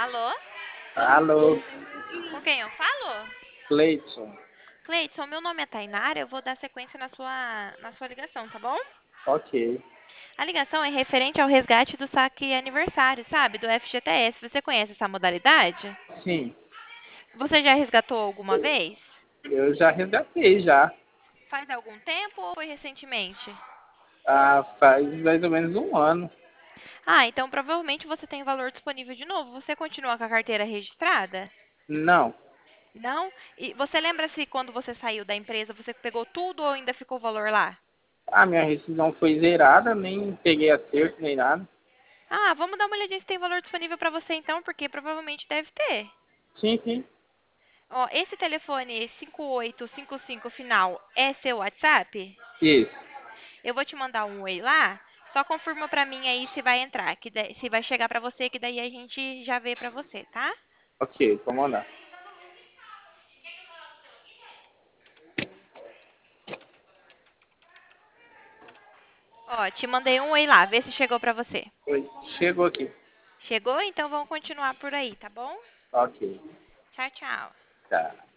Alô? Alô, Com quem eu falo? Cleiton. Cleidson, meu nome é Tainara, eu vou dar sequência na sua ligação, tá bom? Ok. A ligação é referente ao resgate do saque aniversário, sabe? Do FGTS. Você conhece essa modalidade? Sim, Você já resgatou alguma vez? eu já resgatei já. Faz algum tempo ou foi recentemente? Faz mais ou menos um ano. Ah, então provavelmente você tem o valor disponível de novo. Você continua com a carteira registrada? Não. Não? E você lembra se quando você saiu da empresa você pegou tudo ou ainda ficou o valor lá? A minha rescisão foi zerada, nem peguei acerto nem nada. Ah, vamos dar uma olhadinha se tem valor disponível para você então, porque provavelmente deve ter. Sim, sim. Ó, esse telefone 5855 final é seu WhatsApp? Isso. Eu vou te mandar um oi lá. Só confirma pra mim aí se vai entrar, se vai chegar pra você, que daí a gente já vê pra você, tá? Ok, vamos mandar. Ó, te mandei um oi lá, vê se chegou pra você. Oi, chegou aqui. Chegou? Então vamos continuar por aí, tá bom? Ok, Tchau, tchau. tá.